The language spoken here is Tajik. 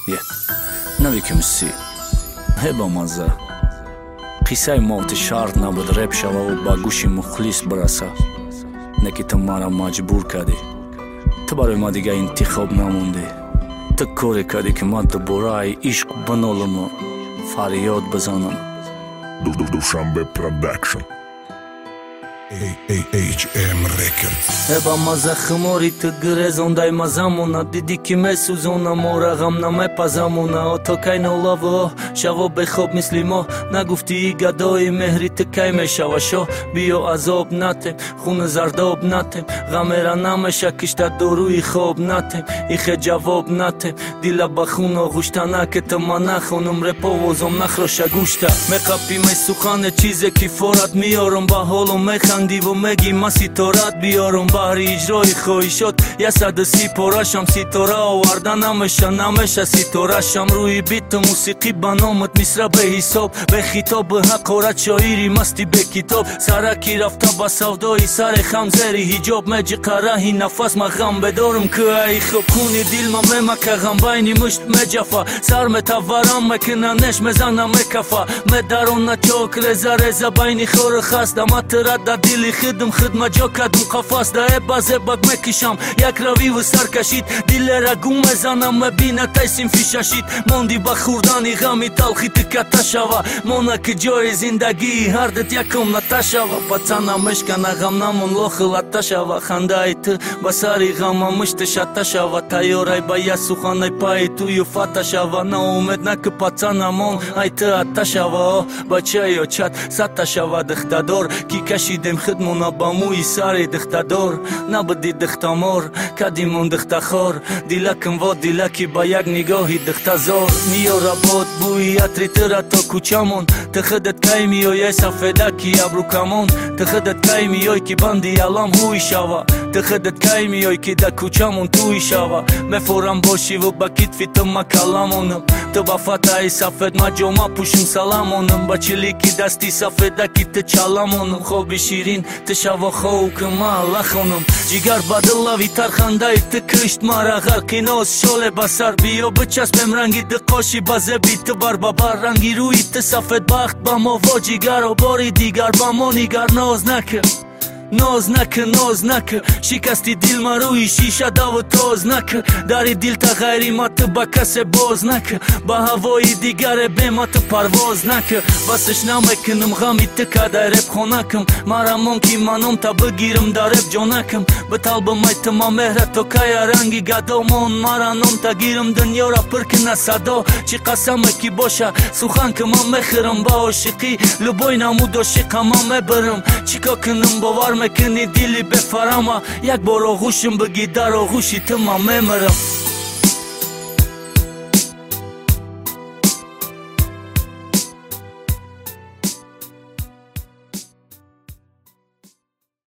Навиким си ҳеба мазза қиссаи мовти шарт набуд реп шававу ба гӯши мухлис бираса. Не ки ту мара маҷбур кардӣ, ту барои ма дига интихоб намондӣ. Ту коре кардӣ ки ман дубораи ишқ бинолиму фарёд бизанам. Душанбе Production HM Records. Ҳеба мазза химори ту гирезондай мазамона. Диди ки месӯзона мора ғам намепазамона. То кай нолаво шаво бехоб мисли мо. Нагуфтии гадои меҳри ту кай мешава шо. Биё азоб натем, хуни зардоб натем. ғамера намеша кишта доруи хоб натем. ихе ҷавоб натем, дила ба хун оғуштана ки ту ма нахонум реповозом нахроша гӯшта. Меқапи месухане чизе ки форат миёрум ба ҳолу механдиву меги ма ситорат биёрум. баҳри иҷрои хоҳишот ясаду сипорашам. ситора оварда намеша ситорашам. рӯи биту мусиқӣ ба номат мисра беҳисоб. бехитоб биҳақорат шоири масти бекитоб. сараки рафта ба савдои саре хам зери ҳиҷоб. меҷиқа раҳи нафас ма ғам бедорум ки ай хуб. хуни дил ма мемака ғам байни мушт меҷафа. сар метаварам мекина неш мезана мекафа. медарона чок реза реза байни хору хаст. ама тирада дили хидм хидма ҷо кадум қафас. да эбазебак мекишам як равиву саркашид. дилера гум мезанам мебина тайсим фишашид. монди ба хурдани ғами талхи тиката шава. мона ки ҷои зиндагии ҳардет якум ната шава. пацана мешкана ғам намон лохилата шава. хандаи ту ба сари ғама мушти шата шава. тайёрай ба я суханай паи тую фата шава. наумед наки пацана мон ай ту ата шава. бачаё чат сата шава. дихтадор ки кашидем хидмона ба мӯи сари дихтадор. набуди дихтамор кадимон дихтахор. дилаким во дилаки ба як нигоҳи дихтазор. миёра бод бӯи атри тира то кӯчамон. ту худат кай миёяй сафедаки абрукамон. ту худат кай миёй ки банди алам ҳуй шава. ту худат кай миёй ки да кӯчамон тӯй шава. мефорам бошиву ба китфи ту ма каламонам. ту ба фатаи сафед ма ҷома пӯшум саламонам. ба чилики дасти сафедаки ту чаламонам. хоби ширин ту шава хов ки ма лахонам. ҷигар ба дилави тархандаи ту кишт мара ғарқи ноз шоле ба сар. биё бичаспем ранги диқоши ба зеби ту бар ба бар. ранги рӯи ту сафед бахт ба мо во ҷигаро бори дигар ба мо нигар. ноз накӣ шикасти дил ма рӯи шиша даву тоз накӣ. дари дил та ғайри ма ту ба касе боз накӣ. ба ҳавои дигаре бе ма ту парвоз накӣ. басш намекунам ғами ту кадай репхонакам. мара мон ки маном та бигирам дар реп ҷонакам. биталбимай ту ма меҳра то кая ранги гадо. мон мара ном та гирам дунёра пиркина садо. чӣ қасаме ки боша сухан ки ман мехӯрам. ба ошиқӣ любой намуд ошиқа ман мебирам. чӣ ко кунам бовар мекунӣ дили бефарама. як бор оғӯшим бигӣ дар оғӯши ту ман мемирам.